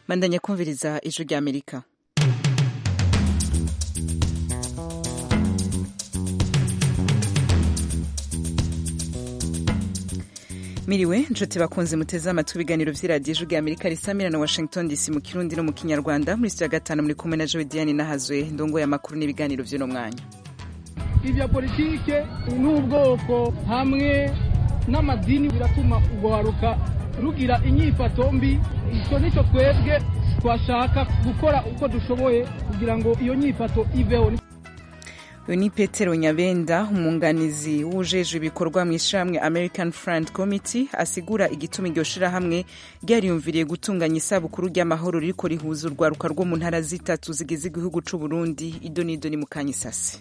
Bandanya kumviriza ijwi rya Amerika. Miriwe nshuti bakunze muteze amatwi ibiganiro vy'iradiyo ijwi rya Amerika risamira na Washington DC mu Kirundi no mu Kinyarwanda. Muri studio ya gatanu muri kumwe na Joe Diane Nahazwe ndongo ya makuru n'ibiganiro vy'uno mwanya. Ivya politike n'ubwoko hamwe n'amadini biratuma uguharuka rugira inyifato mbi. Ico nico twebwe twashaka gukora uko dushoboye kugira ngo iyo nyifato iveho. Ni Petero Nyabenda, umunganizi wujejwe ibikorwa mu ishamwe American Front Committee, asigura igituma iryo shirahamwe ryariyumviriye gutunganya isabukuru ry'amahoro ririko rihuza urwaruka rwo mu ntara zitatu zigize igihugu c'u Burundi. Idonido ni mu Kanyisasi.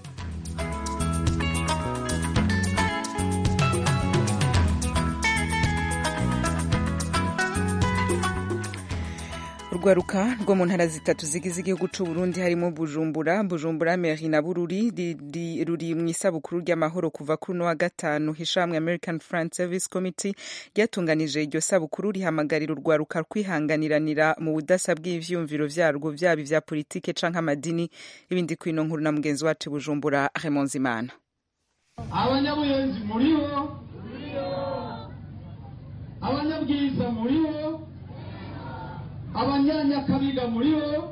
Urwaruka rwo mu ntara zitatu zigize igihugu c'u Burundi harimo Bujumbura, Meri na Bururi ruri mu isabukuru ry'amahoro kuva kuri wa gatanu. Hishamwe American Front Service Committee ryatunganije iryo sabukuru rihamagarira urwaruka kwihanganiranira mu budasa bw'ivyumviro vyarwo vyaba ivya politike canke amadini. Ibindi kwino nkuru na mugenzi wacu Bujumbura Raymond Zimana. Abanyabuyenzi muriho, abanyabwiza muriho, abanyanya kabiga muriho.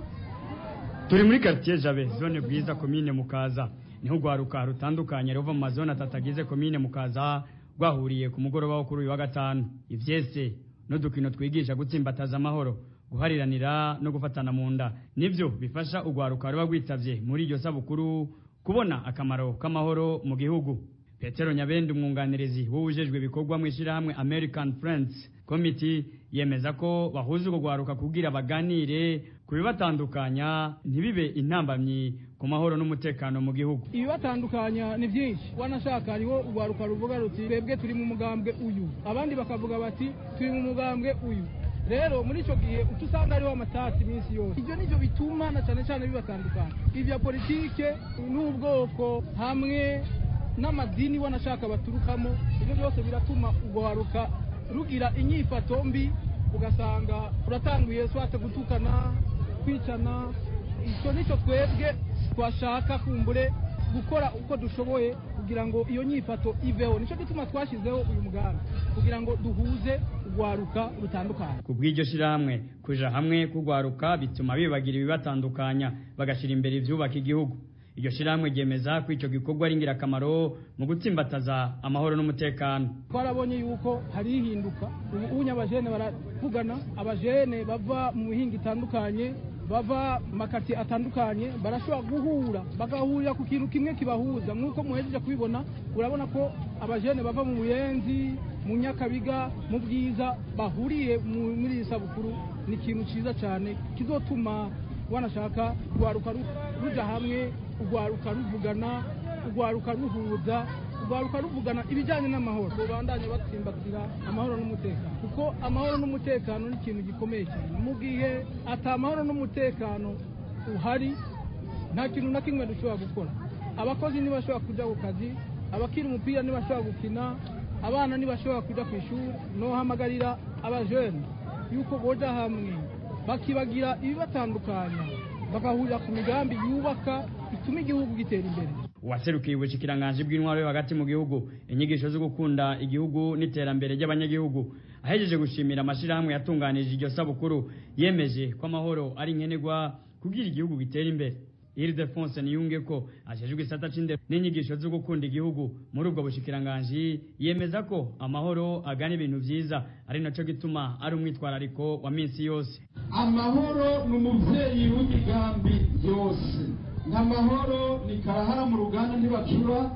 Turi muri quartier Jabe, zone Bwiza, commune Mukaza. Niho rwaruka rutandukanye ruva mu mazone atatagize commune Mukaza rwahuriye ku mugoroba wo kuri uyu wa gatanu. Ivyese n'udukino twigisha gutsimbataza amahoro, guhariranira no gufatana mu nda nivyo bifasha urwaruka ruba rwitavye muri iryo sabukuru kubona akamaro k'amahoro mu gihugu. Petero Nyabenda, umwunganirizi wujejwe ibikorwa mu ishirahamwe American Friends Committee, yemeza ko bahuza urwaruka kugira baganire kubibatandukanya ntibibe intambamyi ku mahoro n'umutekano mu gihugu. Ibibatandukanya ni byinshi. Wanashaka hariho urwaruka ruvuga ruti twebwe turi mu mugambwe uyu, abandi bakavuga bati turi mu mugambwe uyu. Rero muri ico gihe utusanga hariho amatasi iminsi yose. Ivyo nivyo bituma na cane bibatandukanya. Ivya politike n'ubwoko hamwe n'amadini wanashaka baturukamo, ibyo byose biratuma uguharuka rugira inyifato mbi, ugasanga uratanguye swate gutukana, kwicana. Ico nico twebwe twashaka kumbure gukora uko dushoboye kugira ngo iyo nyifato iveho. Nico gituma twashizeho uyu mugambi kugira ngo duhuze urwaruka rutandukanye. Kubw'iryo shirahamwe kuja hamwe kugwaruka bituma bibagira ibibatandukanya bagashira imbere ivyubaka igihugu. Iryo shirahamwe ryemeza ko ico gikorwa ari ngirakamaro mu gutsimbataza amahoro n'umutekano. Twarabonye yuko hari ihinduka. Ubu abajene baravugana, abajene bava mu mihinga itandukanye, bava makati atandukanye, barashobora guhura bagahurira ku kintu kimwe kibahuza. Nk'uko muhejeje kubibona, urabona ko abajene bava mu Buyenzi, mu Nyakabiga, mu Bwiza bahuriye muri isabukuru. Ni ikintu ciza cyane kizotuma wanashaka urwaruka ruja hamwe, urwaruka ruvugana, urwaruka ruhuza, urwaruka ruvugana ibijyanye n'amahoro. Bandanye batsimbatira amahoro n'umutekano, kuko amahoro n'umutekano ni ikintu gikomeye cyane. Mu gihe ata amahoro n'umutekano uhari, nta kintu na kimwe dushobora gukora. Abakozi ntibashobora kuja ku kazi, abakiri umupira ntibashobora gukina, abana ntibashobora kuja ku ishuri. No hamagarira abajene yuko boja hamwe bakibagira ibibatandukanya, bagahurira ku migambi yubaka ituma igihugu gitera imbere. Waserukiye ubushikiranganje bw'intwaro yo hagati mu gihugu, inyigisho zo gukunda igihugu n'iterambere ry'abanyagihugu, ahejeje gushimira amashirahamwe yatunganije iryo sabukuru, yemeje ko amahoro ari nkenerwa kugira igihugu gitera imbere. Ildefonse Niyunge ko ajejwe isata c'indero n'inyigisho zo gukunda igihugu muri ubwo bushikiranganje, yemeza ko amahoro agana ibintu vyiza, ari naco gituma ari umwitwarariko wa minsi yose. Amahoro n'umuvyeyi w'imigambi yose. N'amahoro ni karahara mu ruganda ntibacura,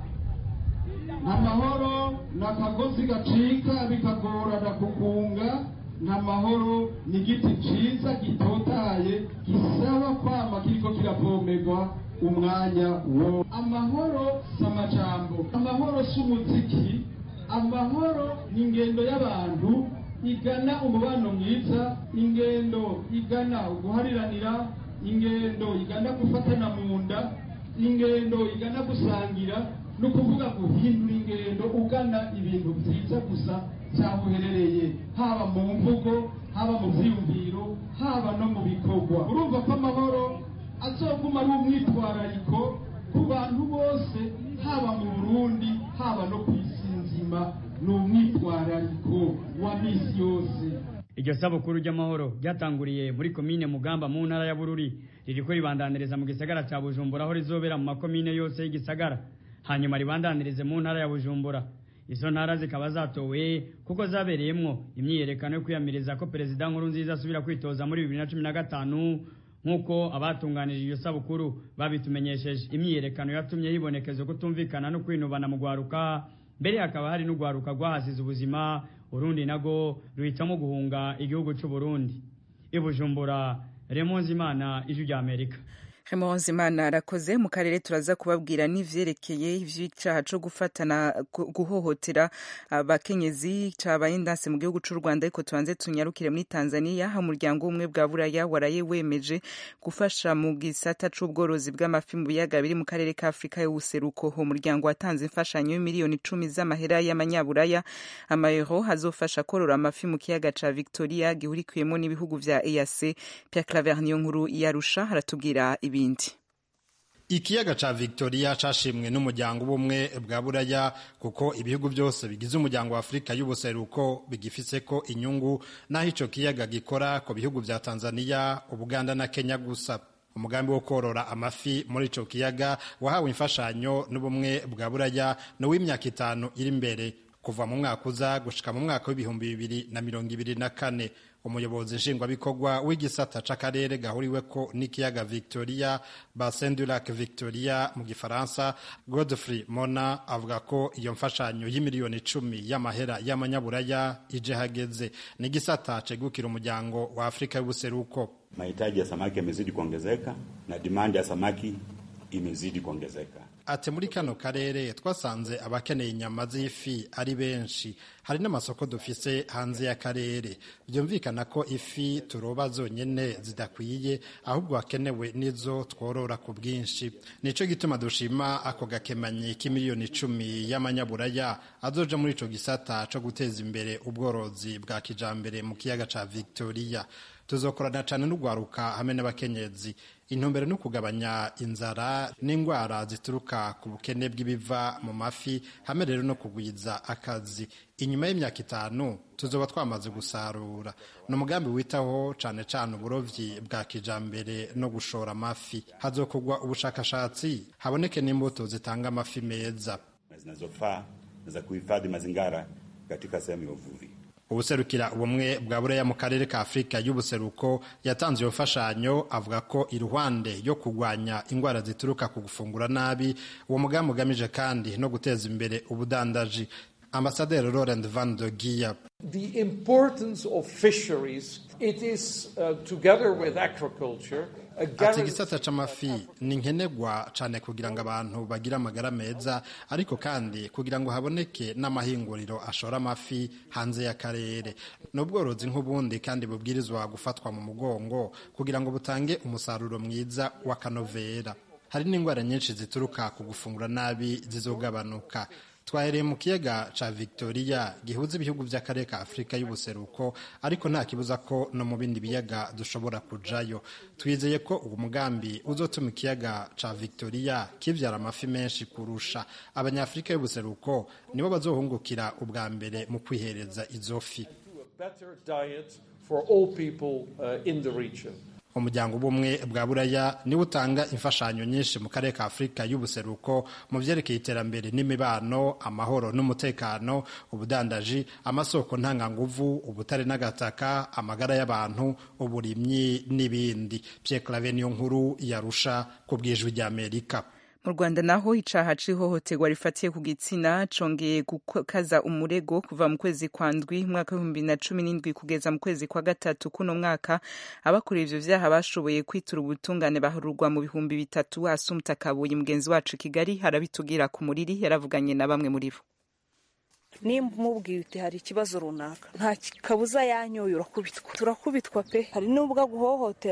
n'amahoro n'akagozi gacika bikagorana kugunga, n'amahoro ni igiti ciza gitotaye gisaba kwama kiriko kiravomerwa umwanya wo. Amahoro s'amajambo, amahoro s'umuziki, amahoro ni ingendo y'abantu igana umubano mwiza, ingendo igana uguhariranira, ingendo igana gufatana mu nda, ingendo igana gusangira, ni ukuvuga guhindura ingendo ugana ibintu byiza gusa cyangwa uherereye haba mu mvugo haba mu byiyumviro haba no mu bikorwa. Urumva ko amahoro azoguma ari umwitwarariko ku bantu bose haba mu Burundi haba no ku isi nzima, ni umwitwarariko wa misi yose. Iryo sabukuru ry'amahoro ryatanguriye muri komine Mugamba mu ntara ya Bururi, ririko ribandaniriza mu gisagara ca Bujumbura aho rizobera mu makomine yose y'igisagara, hanyuma ribandanirize mu ntara ya Bujumbura. Izo ntara zikaba zatowe kuko zabereyemwo imyiyerekano yo kwiyamiriza ko Perezida Nkurunziza asubira kwitoza muri 2015 nk'uko abatunganije iyo sabukuru babitumenyesheje. Imyiyerekano yatumye hibonekeza kutumvikana no kwinubana mu gwaruka, mbere hakaba hari n'ugwaruka rwahasize ubuzima, Urundi nago ruhitamo guhunga igihugu cy'u Burundi. Ibujumbura, Remonzi Imana, Ijwi rya Amerika. Remonzi Imana arakoze. Mu karere turaza kubabwira n'ivyerekeye ivy'icaha co gufatana guhohotera abakenyezi cabaye ndanse mu gihugu c'u Rwanda, ariko tubanze tunyarukire muri Tanzania. Umuryango umwe bwa Buraya waraye wemeje gufasha mu gisata c'ubworozi bw'amafi mu biyaga biri mu karere ka Afrika y'ubuseruko. Umuryango watanze imfashanyo y'imiliyoni 10 z'amahera y'amanyaburaya, amayero hazofasha korora amafi mu kiyaga ca Victoria gihurikiyemo n'ibihugu vya EAC. Pierre Claver Niyonkuru yarusha haratubwira ibindi. Ikiyaga ca Victoria cashimwe n'umuryango ubumwe bwa Buraya kuko ibihugu byose bigize umuryango wa Afrika y'ubuseruko bigifiseko inyungu, naho ico kiyaga gikora ku bihugu vya Tanzania, Uganda na Kenya gusa. Umugambi wo korora amafi muri ico kiyaga wahawe imfashanyo n'ubumwe bwa Buraya no w'imyaka 5 iri imbere kuva mu mwaka uza gushika mu mwaka w'2024. Umuyobozi nshingwabikorwa w'igisata c'akarere gahuriweko n'ikiyaga Victoria, Bassin du Lac Victoria mu gifaransa, Godfrey Mona avuga ko iyo mfashanyo y'imiliyoni 10 y'amahera y'amanyaburaya ije hageze. Ni gisata cegukira umuryango wa Afrika y'ubuseruko. Mahitaji ya samaki yamezidi kuongezeka na demand ya samaki imezidi kuongezeka. Ate muri kano karere twasanze abakeneye inyama z'ifi ari benshi, hari n'amasoko dufise hanze ya karere. Byumvikana ko ifi turoba zonyene zidakwiye, ahubwo hakenewe nizo tworora ku bwinshi. Nico gituma dushima ako gakemanyi k'imiliyoni 10 y'amanyaburaya azoja muri ico gisata co guteza imbere ubworozi bwa kijambere mu kiyaga ca Victoria. Tuzokorana cyane n'ugwaruka hamwe n'abakenyezi. Intumbero no kugabanya inzara n'ingwara zituruka ku bukene bw'ibiva mu mafi, hamwe rero no kugwiza akazi. Inyuma y'imyaka 5 tuzoba twamaze gusarura. No mugambi witaho cyane cyane uburovyi bwa kijambere no gushora amafi. Hazokugwa ubushakashatsi haboneke n'imbuto zitanga amafi meza zinazofaa za kuhifadhi mazingara katika sehemu ya uvuvi. Ubuserukira ubumwe bwa Buraya mu karere ka Afrika y'ubuseruko yatanze iyo mfashanyo, avuga ko iruhande yo kugwanya ingwara zituruka ku gufungura nabi, uwo mugambi ugamije kandi no guteza imbere ubudandaji. Ambassadeur Laurent van der Gier: The importance of fisheries, it is together with agriculture. Ati gisata c'amafi ni nkenegwa cane kugira ngo abantu bagira amagara meza, ariko kandi kugira ngo haboneke n'amahinguriro ashora amafi hanze y'akarere. N'ubworozi nk'ubundi kandi bubwirizwa gufatwa mu mugongo kugira ngo butange umusaruro mwiza w'akanovera. Hari n'ingwara nyinshi zituruka ku gufungura nabi zizogabanuka. Twahereye mu kiyaga ca Victoria gihuza ibihugu vy'akarere ka Afrika y'ubuseruko, ariko nta kibuza ko no mu bindi biyaga dushobora kujayo. Twizeye ko uwo mugambi uzotuma ikiyaga ca Victoria kivyara amafi menshi kurusha. Abanyafrika y'ubuseruko nibo bazohungukira ubwa mbere mu kwihereza izo fi. Umuryango ubumwe bwa Buraya niwe utanga imfashanyo nyinshi mu karere ka Afrika y'ubuseruko mu vyerekeye iterambere n'imibano, amahoro n'umutekano, ubudandaji, amasoko ntanganguvu, ubutare n'agataka, amagara y'abantu, uburimyi n'ibindi. Pierre Claver Niyonkuru yarusha ku bw'Ijwi rya Amerika. Mu Rwanda naho icaha c'ihohoterwa rifatiye ku gitsina congeye gukaza umurego kuva mu kwezi kwa ndwi mwaka wa 2017 kugeza mu kwezi kwa gatatu kuno mwaka. Abakora ivyo vyaha bashoboye kwitura ubutungane baharurwa mu 3,000. Asumta Kabuye mugenzi wacu Kigali harabitugira ku muriri, yaravuganye na bamwe muri bo. Nimba umubwiye uti hari ikibazo runaka, nta kabuza yanyoye urakubitwa. Turakubitwa pe, hari n'ubwo guhohotera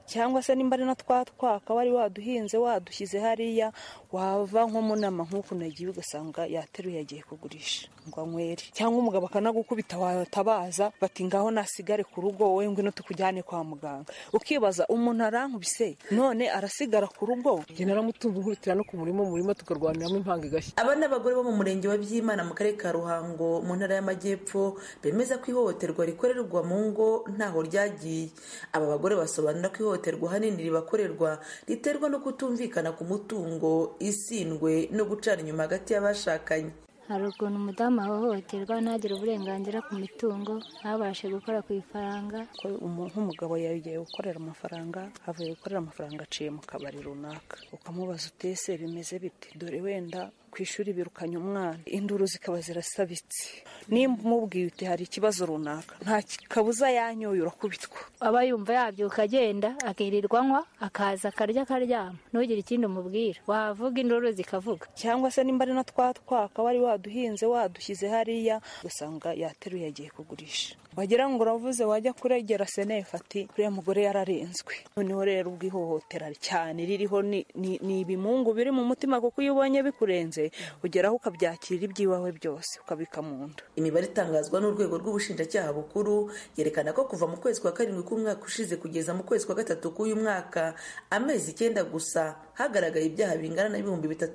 cyangwa se nimba ari na twaka wari waduhinze wadushyize hariya, wava nko mu nama nk'uku nagiye ugasanga yateruye yagiye kugurisha ngo anywere, cyangwa umugabo akanagukubita watabaza bati ngaho nasigare ku rugo wowe ngwino tukujyane kwa muganga, ukibaza umuntu arankubise none arasigara ku rugo. Naramutumva nkubitira no ku murima tukarwaniramo impanga igashya. Aba n'abagore bo mu murenge wa Byimana mu karere ka Ruhango mu ntara y'Amajyepfo bemeza ko ihohoterwa rikorerwa mu ngo ntaho ryagiye. Aba bagore basobanura ko ihohoterwa hanini ribakorerwa riterwa no kutumvikana ku mutungo, isindwe no gucana inyuma hagati y'abashakanye. Hari ukuntu umudamu ahohoterwa ntagire uburenganzira ku mitungo, ntabashe gukora ku ifaranga. Nk'umugabo yagiye gukorera amafaranga, avuye gukorera amafaranga aciye mu kabari runaka, ukamubaza utese bimeze bite, dore wenda ku ishuri birukanye umwana, induru zikaba zirasabitse, nimba umubwiye uti hari ikibazo runaka nta kabuza yanyoye urakubitwa. Aba yumva yabyuka agenda akirirwa anywa, akaza akarya akaryama, ntugire ikindi umubwira, wavuga induru zikavuga. Cyangwa se nimba ari na twaka wari waduhinze wadushyize hariya, usanga yateruye yagiye kugurisha, wagira ngo uravuze wajya kuregera senefu ati uriya mugore yararenzwe. Noneho rero ubwihohotera cyane ririho ni ibimungu biri mu mutima, kuko iyo ubonye bikurenze ugeraho ukabyakira iby'iwawe byose ukabika mu nda. Imibare itangazwa n'urwego rw'ubushinjacyaha bukuru yerekana ko kuva mu kwezi kwa karindwi k'umwaka ushize kugeza mu kwezi kwa gatatu k'uyu mwaka, amezi 9 gusa, hagaragaye ibyaha bingana na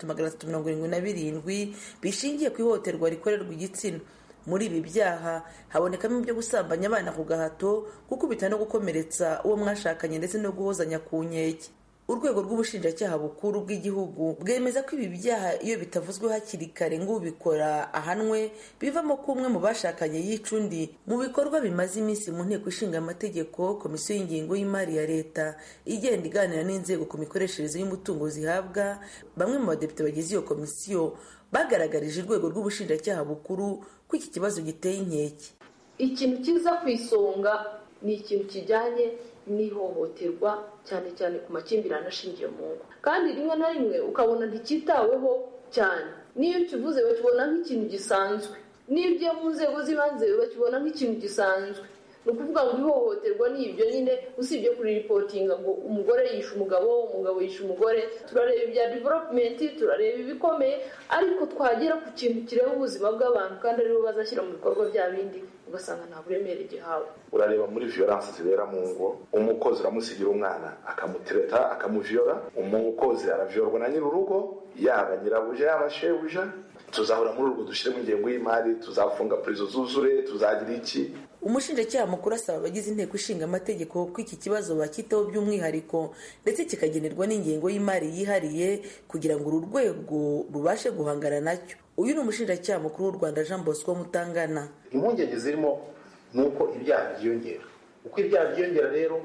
3,377 bishingiye ku ihohoterwa rikorerwa igitsina. Muri ibi byaha habonekamo ibyo gusambanya abana ku gahato, gukubita no gukomeretsa uwo mwashakanye ndetse no guhozanya ku nkeke. Urwego rw'ubushinjacyaha bukuru bw'igihugu bwemeza ko ibi byaha iyo bitavuzwe hakiri kare ngo ubikora ahanwe, bivamo ko umwe mu bashakanye yica undi. Mu bikorwa bimaze iminsi mu nteko ishinga amategeko, komisiyo y'ingengo y'imari ya leta igenda iganira n'inzego ku mikoreshereze y'umutungo zihabwa, bamwe mu badepite bagize iyo komisiyo bagaragarije urwego rw'ubushinjacyaha bukuru ko iki kibazo giteye inkeke. Ikintu kiza ku isonga ni ikintu kijyanye n'ihohoterwa, cyane cyane ku makimbirane ashingiye mu ngo, kandi rimwe na rimwe ukabona nticyitaweho cyane. Niyo kivuze bakibona nk'ikintu gisanzwe, n'ibyo mu nzego z'ibanze bakibona nk'ikintu gisanzwe. Ni ukuvuga ngo ihohoterwa ni ibyo nyine, usibye kuri reportinga ngo umugore yishe umugabo, umugabo yishe umugore, turareba ibya development, turareba ibikomeye, ariko twagera ku kintu kireba ubuzima bw'abantu kandi aribo bazashyira mu bikorwa bya bindi, ugasanga nta buremere gihawe. Urareba muri violence zibera mu ngo, umukozi uramusigira umwana akamutereta akamuviola, umukozi araviorwa na nyir'urugo, yaba nyirabuja yaba shebuja. Tuzahora muri urwo dushyiremo ingengo y'imari, tuzafunga prison zuzure, tuzagira iki. Umushinjacyaha mukuru asaba abagize inteko ishinga amategeko ko iki kibazo bakitaho by'umwihariko ndetse kikagenerwa n'ingengo y'imari yihariye kugira ngo uru rwego rubashe guhangana nacyo. Uyu ni umushinjacyaha mukuru w'u Rwanda Jean Bosco Mutangana. Impungenge zirimo nuko ibyaha byiyongera. Uko ibyaha byiyongera rero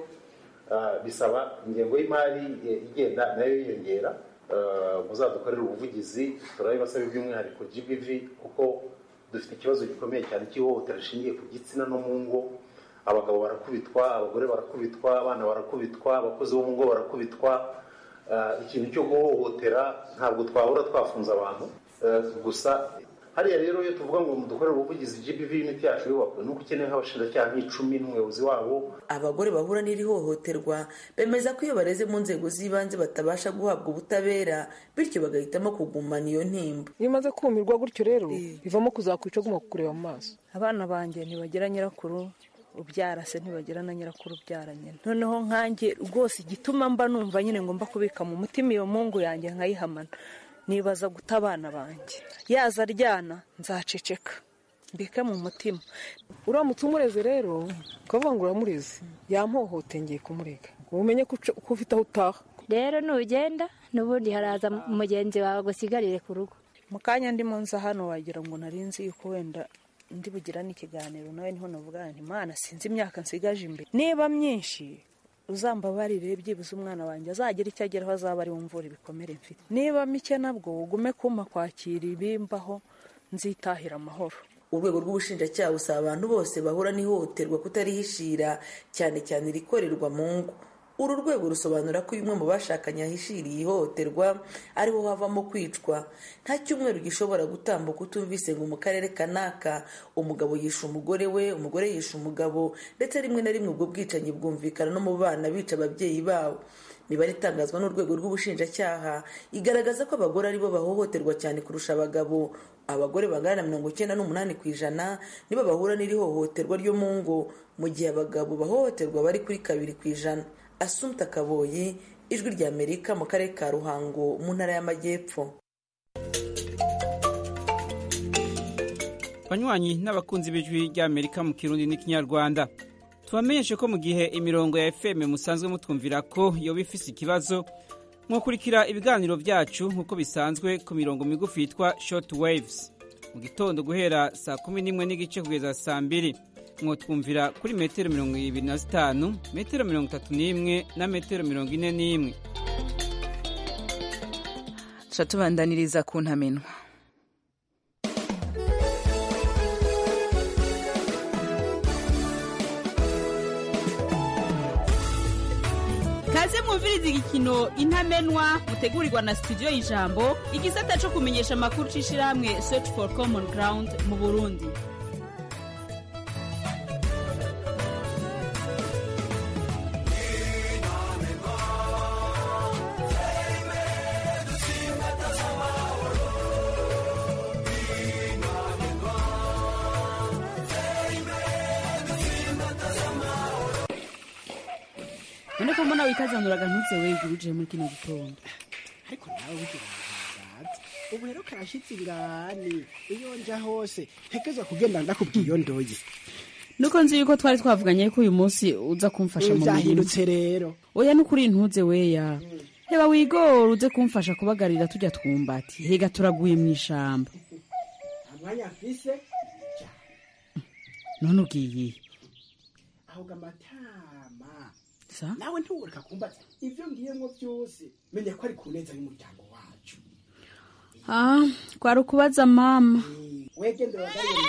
bisaba ingengo y'imari igenda nayo yiyongera. Muzadukorera ubuvugizi, turabibasaba by'umwihariko GBV, kuko dufite ikibazo gikomeye cyane cy'ihohotera rishingiye ku gitsina no mu ngo. Abagabo barakubitwa, abagore barakubitwa, abana barakubitwa, abakozi bo mu ngo barakubitwa. Ikintu cyo guhohotera ntabwo twahora twafunze abantu gusa. Hariya rero iyo tuvuga ngo dukorere ubuvugizi GBV unit yacu yubakwe, nuko ukeneye nk'abashinjacyaha 10 n'umuyobozi wabo. Abagore bahura n'iri hohoterwa bemeza ko iyo bareze mu nzego z'ibanze batabasha guhabwa ubutabera, bityo bagahitamo kugumana iyo ntimba. Iyo umaze kumirwa gutyo rero bivamo kuzakwica guma kukureba mu maso. Abana banjye ntibagira nyirakuru ubyara se, ntibagira na nyirakuru ubyara nyine. Noneho nkanjye rwose igituma mba numva nyine ngomba kubika mu mutima iyo mungu yanjye nkayihamana, nibaza guta abana banjye. Yaza aryana nzaceceka mbike mu mutima. Uramutse umureze rero ukavuga ngo uramureze, yampohoteye ngiye kumurega, umenye ko ufite aho utaha. Rero nugenda n'ubundi haraza mugenzi wawe gusigarire ku rugo. Mu kanya ndimo nza hano wagira ngo narinzi yuko wenda ndi bugira n'ikiganiro nawe, niho navuga nti Mana sinzi imyaka nsigaje imbere, niba myinshi uzambabarire, byibuze umwana wanjye azagira icyo ageraho, azaba ari wumvura ibikomere mfite. Niba mike nabwo ugume kuma kwakira ibimbaho, nzitahira amahoro. Urwego rw'ubushinjacyaha busaba abantu bose bahura n'ihohoterwa kutarihishira, cyane cyane rikorerwa mu ngo. uru rwego rusobanura ko umwe mu bashakanye yahishiriye ihohoterwa ariho havamo kwicwa. Nta cyumweru gishobora gutambuka utumvise ngo mu karere kanaka umugabo yishe umugore we, umugore yishe umugabo, ndetse rimwe na rimwe ubwo bwicanyi bwumvikana no mu bana bica ababyeyi babo. Imibare itangazwa n'urwego rw'ubushinjacyaha igaragaza ko abagore aribo bahohoterwa cyane kurusha abagabo. Abagore bangana na 98% nibo bahura n'iri hohoterwa ryo mu ngo, mu gihe abagabo bahohoterwa bari kuri 2%. Assumpta Kaboyi, Ijwi ry'Amerika, mu karere ka Ruhango mu ntara y'Amajyepfo. Banywanyi n'abakunzi b'Ijwi ry'Amerika mu Kirundi n'Ikinyarwanda, tubamenyeshe ko mu gihe imirongo ya FM musanzwe mutwumvira ko yoba ifise ikibazo, mwokurikira ibiganiro byacu nk'uko bisanzwe ku mirongo migufi yitwa short waves. Mu gitondo guhera saa 11:30 kugeza saa 2 mwotwumvira kuri metero 25, metero 31 na metero 41. Tubandaniriza ku ntamenwa. Kaze mwumviriza igikino Intamenwa mutegurirwa na studio y'Ijambo, igisata cyo kumenyesha amakuru c'ishirahamwe Search for Common Ground mu Burundi. Niko mbona wikazanuraga ntuze weguruje muri kino gitondo. Ariko nawe wigira ngaza. Ubu rero karashitse ingani. Iyo nja hose ntekezwa kugenda ndakubwiye ndoye. Nuko nzi yuko twari twavuganye ko uyu munsi uza kumfasha mu byahindutse rero. Oya nukuri ntuze weya. Heba wigora uze kumfasha kubagarira tujya twumbati. Hega turaguye mu ishamba. Amwanya afise. None ugiye. Aho gamatama. Nawe ntuwureka kumbaza ivyo ngiyemwo byose menya ko ari kuneza y'umuryango wacu. Kwari ukubaza mama. Wegende wagariye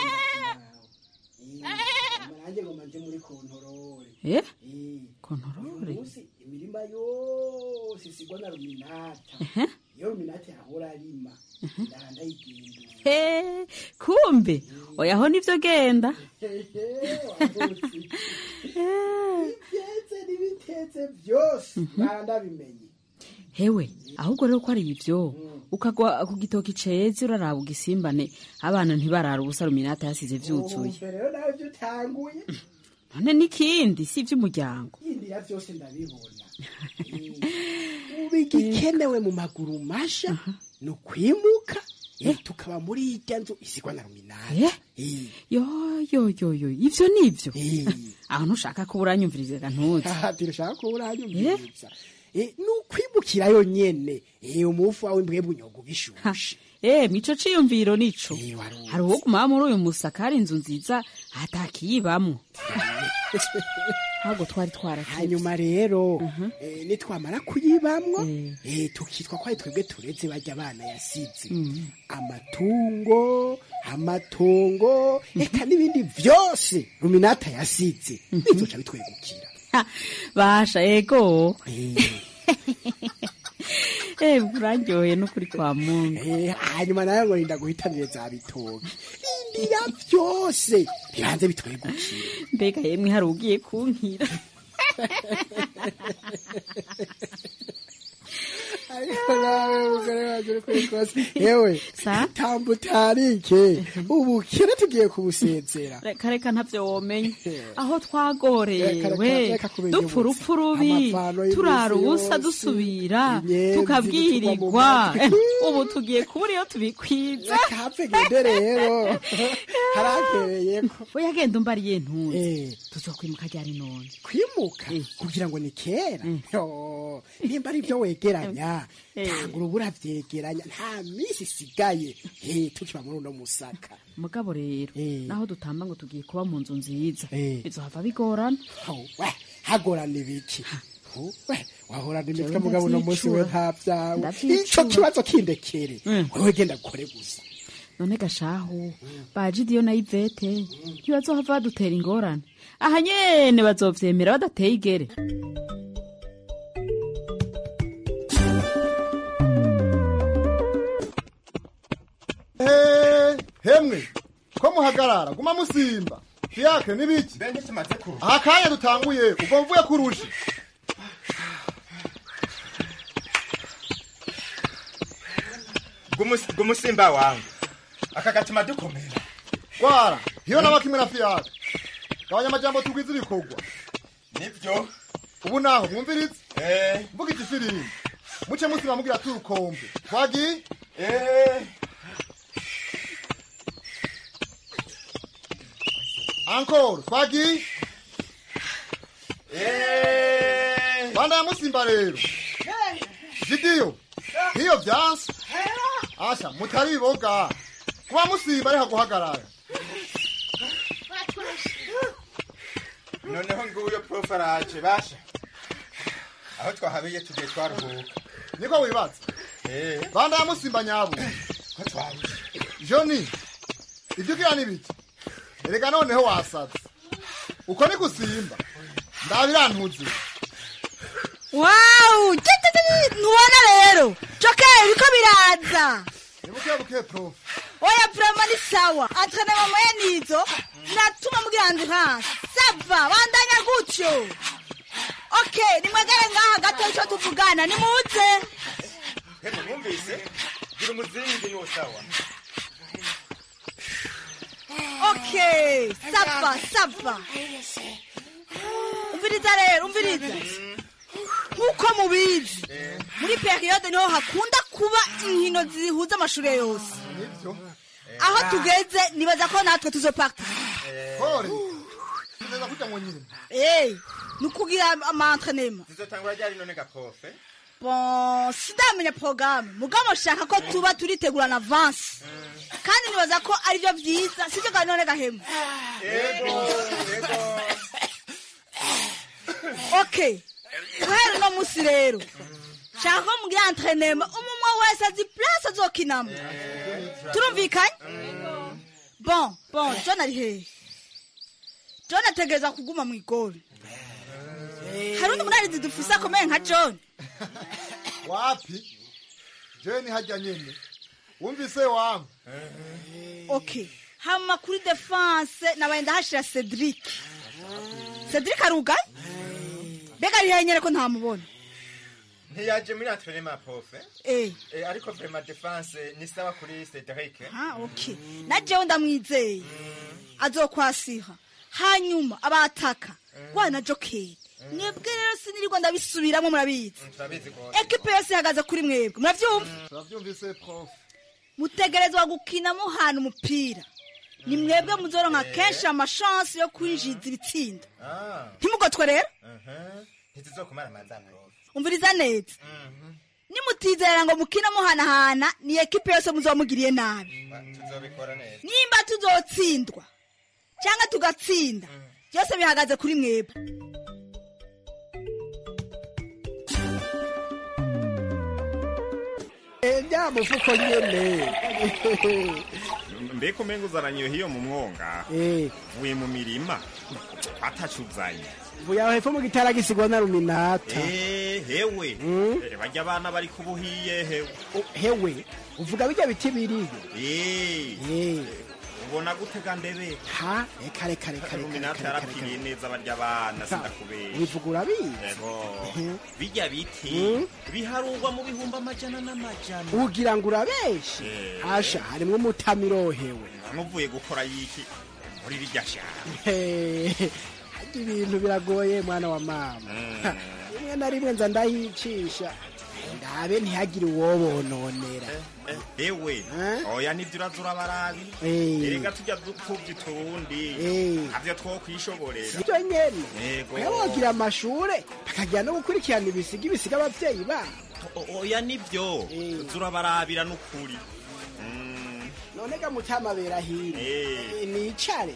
nawe. Ngo manje muri kontorore. Kontorore. Umunsi imirima yose sigwa na Ruminata. Yo Ruminata yahora arima. Ndayigenda. Kumbe oya ho nivyo genda. Ibitetse byose ndabimenye. Hewe ahubwo rero ko ari ibyo ukagwa ku gitoki ceze uraraba ugisimbane abana ntibarara ubusa Ruminata yasize vyuzuye. Rero nawe utanguye. None nikindi si vy'umuryango. Indi ya byose ndabibona. Ubigikenewe mu maguru masha no kwimuka. Tukaba muri irya nzu isigwa na Ruminata. Yo ivyo nivyo. Aho ntushaka ko uranyumviriza ntuze. Birashaka ko uranyumviriza. Nukwimukirayo nyene. Umufu wawe mbwe bunyogo gishushe. Mico ciyumviro nico. Hari uwo kuma muri uyu musakari inzu nziza atakiyibamwo. Hago twari twarakiye. Hanyuma rero nitwamara kuyibamwo tukitwa ko ari twebwe tureze bajya abana yasize. Amatongo eka n'ibindi byose Ruminata yasize bizoca bitwegukira. Basha ego. Buraryoye n'ukuri kwa Mungu. Hanyuma nayo ngo rinda guhitanire za bitoke. Indira byose biranze bitwegukira. Mbega yemwe hari ugiye kunkira. Yewe tambutarike ubu kera tugiye kubusezera. Reka ntavyo womenye aho twagorewe dupfa urupfu rubi turara ubusa dusubira tukabwirirwa ubu tugiye kubura iyo tubikwiza. Kapfe gende rero haragereyeko oya genda umbariye ntuze tuzokwimuka ryari none. Kwimuka kugira ngo ni kera nimba ari byo wegeranya tangura uburavyegeranya nta misi isigaye tukiba muri uno musaka. Mugabo rero naho dutamba ngo tugiye kuba mu nzu nziza bizohava bigorana. Hagorana ibiki? Wahorana imitwe mugabo uno munsi we nta vyawe. Ico kibazo kindekere wewe genda gukore gusa. None gashahu baje Diyo na Ivete ntibazohava badutera ingorane. Aha nyene bazovyemera badateye igere. hemwe ko muhagarara guma musimba fiyake n'ibiki benge kimaze ko aha kanya dutanguye ubwo mvuye kurusha gumusimba wangu aka gatima dukomera gwara hiyo naba kimwe na fiyake gabanya amajambo tugwiza ibikorwa nibyo ubu naho mwumvirize mvuga igifirimbi muce musima mugira turukombe twagiye Encore, twagiye banda ya musimba rero Gidiyo hiyo vyansi asha mutariboga kuba musimba ariha guhagarara noneho nguyo profaraje basha aho twahabiye tugiye twaruhuka niko wibatse banda ya musimba nyabo ko twari Joni ibyo kira nibiki erega noneho wasaze uko ni gusimba ndabirantuze wow ntubona rero Joker biko biraza nibuke prof oya prema ni sawa atana mamaye nizo natuma mugiranze ha sava bandanya gutyo okay nimwegere ngaha gato cyo tuvugana nimuze hebo mwumvise gira umuzingi ni sawa okay sava umviriza rero umviriza nkuko mubizi muri periode niho hakunda kuba inkino zihuza amashure yose aho tugeze nibaza ko natwe tuzoparta hori neza kuja ngo nyine nukugira ama-entraînement zizotangura ryari none ga prof bon sidamenya programme mugamo shaka ko tuba turitegura na avance kandi nibaza ko ari byo byiza sije ga none gahemu okay guhera no musi rero shaka ko mugira entraînement umumwe wese azi place azokinamo turumvikanye bon John ari hehe John ategereza kuguma mu igori hari undi munari dufise akomeye nka John wapi John hajya nyene wumvise wangu okay hama kuri defense nabaenda hashira Cedric aruga bega rihenyere ko ntamubona ntiyaje muri entraînement prof ariko vraiment defense ni sawa kuri Cedric okay naje ndamwizeye azokwasiha hanyuma abataka wana Joker mwebwe rero sinirirwa ndabisubiramo murabizi ekipe yose ihagaze kuri mwebwe muravyumvise prof mutegerezwa gukina muhana umupira ni mwebwe muzoronka kenshi amashance yo kwinjiza ibitsinda ntimugotwe rero ntituzokumara amazana prof umviriza neza nimutizera ngo mukina muhanahana ni ekipe yose muzomugiriye nabi tuzobikora neza nimba tuzotsindwa cyangwa tugatsinda byose bihagaze kuri mwebwe mufuko nyene mbeko mengo zaranye hiyo mu mwonga vuye mu mirima atacuzanye vuya hepfo mu gitara gisigwa na ruminata hewe bajya abana bari kubuhiye hewe uvuga bijya biti biriyo ubona gutega ndebe ha reka ruminata yarapiriye neza barya abana sindakubera wivugura bizi bijya biti biharugwa mu bihumba amajana n'amajana ugira ngo urabeshe hasha harimwo umutamirohewe muvuye gukora yiki muri rijya shaka ibintu biragoye mwana wa mama rimwe na rimwe nza ndayicisha ndabe ntihagire uwobononera ewe oya nivyo urazura barabi erega tujya dupfuvye turundi avyo twokwishoborera ivyo nyene wogira amashure bakagira no gukurikirana ibisiga abavyeyi babo oya nivyo turabarabira n'ukuri none ga mutama berahire nicare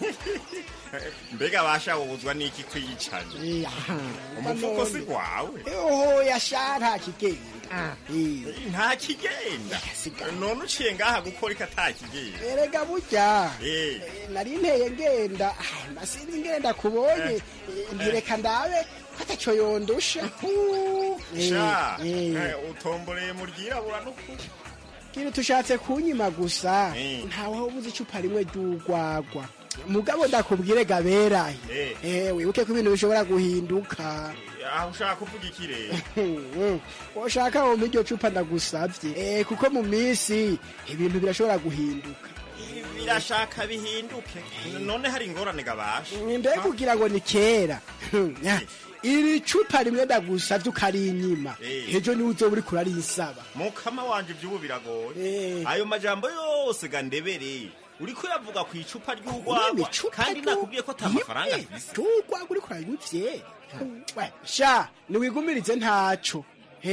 mbega bashawubuzwa n'iki kwiyicanye umufuko si gwawe yasha nta kigenda nta kigenda none uciye ngaha gukora ikatakigenga erega burya nari nteye ngenda nasindi ngenda kubonye ntireka ndabe ko ataco yondusha utomboreye mu ryirabura n'ukuri kiri tushatse kunyima gusa ntawe ubuze icupa rimwe ry'urwagwa mugabo ndakubwire gaberahe wibuke ko ibintu bishobora guhinduka aho ushaka kuvuga iki rero ushaka wumva iryo cupa ndagusabye kuko mu minsi ibintu birashobora guhinduka birashaka bihinduke none hari ingorane gabasha mbega kugira ngo ni kera iri cupa rimwe ndagusabye ukarinyima ejo niwe uzoba uriko urarisaba mukama wanje ivy'ubu biragoye ayo majambo yose gandebere uriko yavuga ku icupa ry'urwagwa kandi nakubwiye ko ata mafaranga afise urwagwa uriko urayivye sha niwigumirize ntaco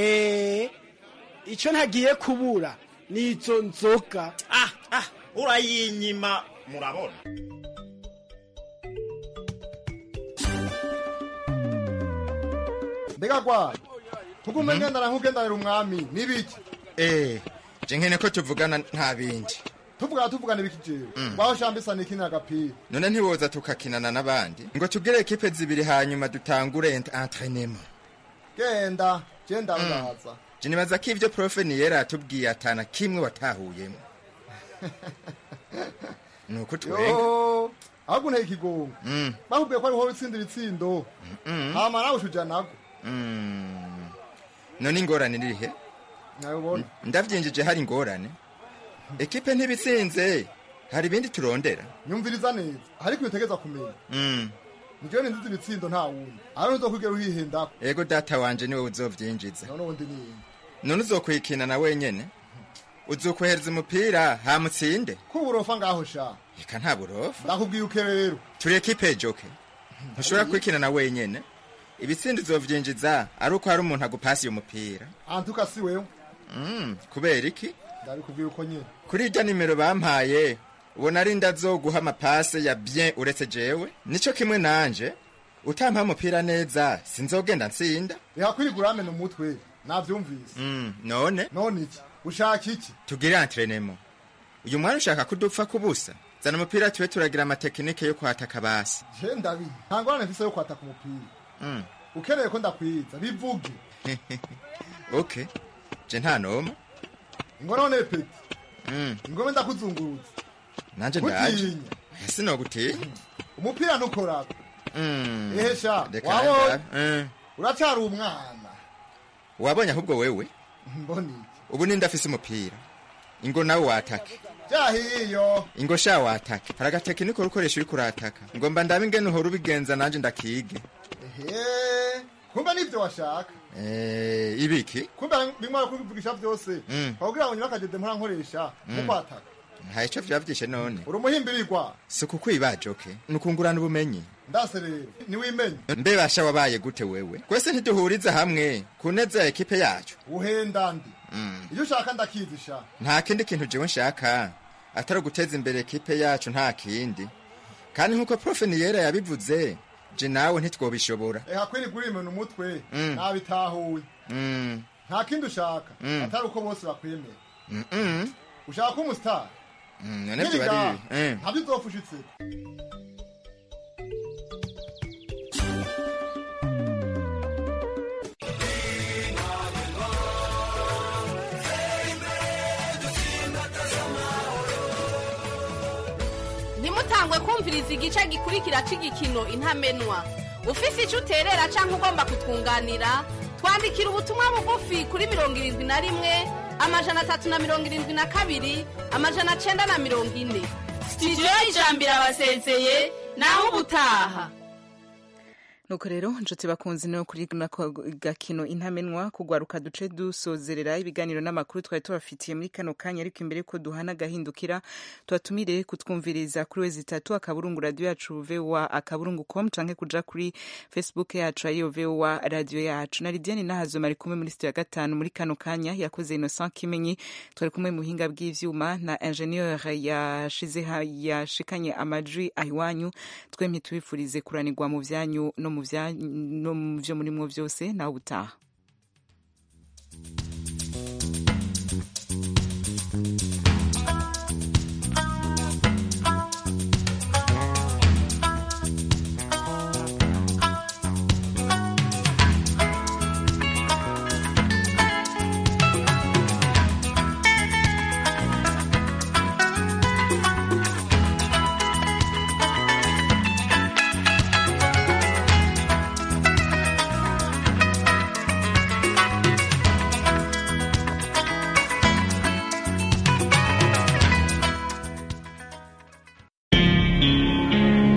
ico ntagiye kubura nizo nzoga urayinyima murabona mbega gwaye tugume ngendana nk'ugendanira umwami nibiki je nkene ko tuvugana nta bindi tuvugana ibiki jewe waho shambisa nikina agapira none ntiwoza tukakinana n'abandi ngo tugire ekipe zibiri hanyuma dutangure entraînement genda je ndabaza je nibaza ko ivyo profe niyera atubwiye atana kimwe watahuyemo nuko twenga ahubwo nteye ikigongo bakubwiye ko ariho utsindira itsindo hama nawe ushuja nago none ingorane irihe ndavyinjije hari ingorane ekipe ntibitsinze hari ibindi turondera nyumviriza neza ariko bitegeza kumenya nijyo ninziza ibitsindo nta wundi ari nuzokwigira uhihendako ego data wanje niwe uzovyinjiza none ubundi ni none uzokwikina na wenyene uzokwohereza umupira hamutsinde ko uburofa ngaho sha reka nta burofa ndakubwiye uke rero turi ekipe joke ntushobora kwikina na wenyene ibitsindo uzovyinjiza ari uko hari umuntu agupasiye umupira antuka si wewe kubera iki ndabikubwiye uko nyene kuri irya nimero bampaye ubona ari ndazoguha amapase ya bien uretse jewe nico kimwe nanje utampa umupira neza sinzogenda nsinda yakwirigura amena umutwe navyumvise none iki ushaka iki tugire entraînement uyu mwana ushaka kudupfa kubusa zana umupira tuwe turagira amatekinike yo kwataka basi je ndabi ntangorane mfise yo kwataka umupira ukeneye ko ndakwiza bivuge okay je nta noma ingorane peti ingome ndakuzunguruza nanje ndaje sinogutinya umupira ntukorako ehesha wabonye uracyari umwana wabonye ahubwo wewe mboni ubu ndafise umupira ingo nawe watake jahiyo ingo sha watake hari agatekiniko ukoresha uri kurataka ngomba ndabe ingene uhora ubigenza nanje ndakige kumba nivyo washaka ibiki kumba bimara kubivugisha vyose kugira ngo nyirakaje mpora nkoresha mu kwataka nta ico vyavyishe none uri umuhimbirirwa suku kwibajoke nukungurana ubumenyi ndase rero niwimenye mbe basha wabaye gute wewe kwese ntiduhuriza hamwe kuneza ekipe yacu uhenda ndi iyo ushaka ndakizisha nta kindi kintu jewe nshaka atari guteza imbere ekipe yacu nta kindi kandi nkuko profe niyera yabivuze je nawe ntitwobishobora kwiri gurimena umutwe nabitahuye nta kindi ushaka atari uko bose bakwemera ushaka umustar none byo bari ntabyo uzofushitse ntimutangwe kumviriza igice gikurikira c'igikino intamenwa ufise ico uterera canke ugomba kutwunganira twandikira ubutumwa bugufi kuri 71 372 940 studio y'ijambiro abasezeye naho ubutaha nuko rero nshuti bakunzi no kuri gakino intamenwa kugwaruka duce dusozerera ibiganiro n'amakuru twari tubafitiye muri kano kanya ariko imbere ko duhana gahindukira tubatumire kutwumviriza kuri wezi 3 akaburungu radio yacu VOA akaburungu.com canke kuja kuri Facebook yacu ayo VOA radio yacu na Lidiane Nahazo mari kumwe muri studio ya 5 muri kano kanya yakoze Innocent Kimenyi twari kumwe mu buhinga bw'ivyuma na ingenieur yashikanye amajwi ahiwanyu twemye tubifurize kuranirwa mu vyanyu no mu vyo murimwo vyose nawe utaha.